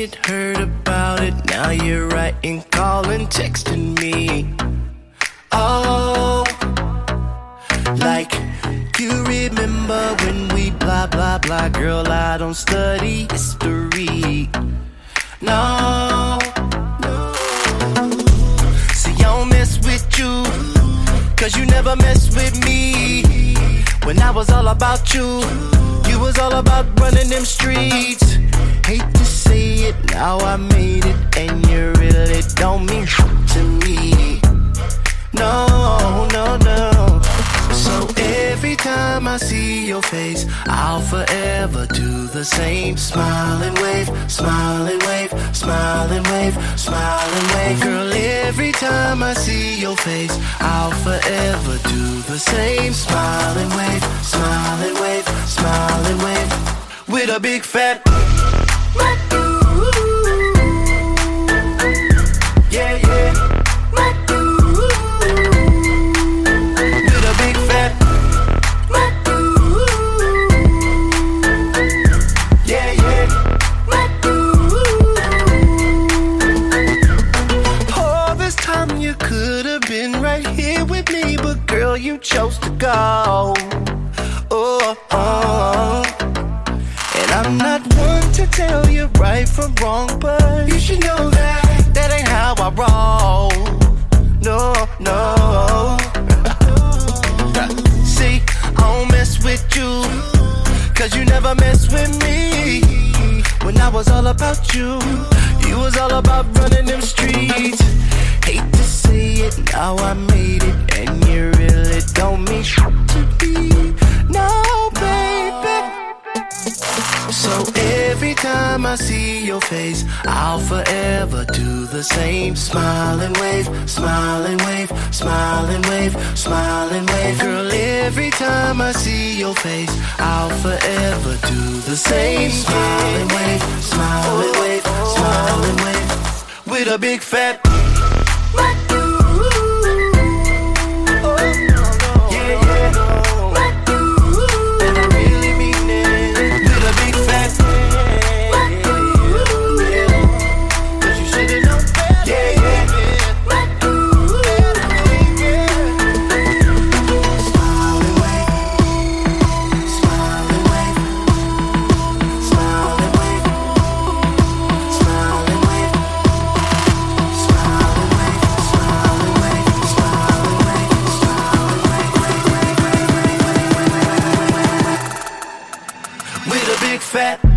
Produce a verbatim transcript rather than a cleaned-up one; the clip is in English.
it, heard about it. Now you're writing, calling, texting me. Oh, like you remember when we blah, blah, blah. Girl, I don't study history. No, no. See, I don't mess with you, cause you never mess with me. When I was all about you, you was all about running them streets. Hate to say it, now I made it, and you really don't mean to me. No, no, no. So every time I see your face, I'll forever do the same. Smile and wave, smile and wave, smile and wave, smile and wave. Girl, every time I see your face, I'll forever do the same. Smile and wave, smile and wave, smile and wave. With a big fat yeah, yeah. With a big fat yeah, yeah. All this time you could have been right here with me, but girl, you chose to go. Oh, oh. And I'm not one to tell you right from wrong, but you should know that that ain't how I roll. No, no. See, I don't mess with you, cause you never mess with me. When I was all about you, you was all about running them streets. Hate to say it, now I made it, and you really don't mean to be. No, baby. So every time I see your face, I'll forever do the same. Smile and wave, smile and wave, smile and wave, smile and wave. Girl, every time I see your face, I'll forever do the same. Smile and wave, smile and wave, smile and wave. With a big fat fat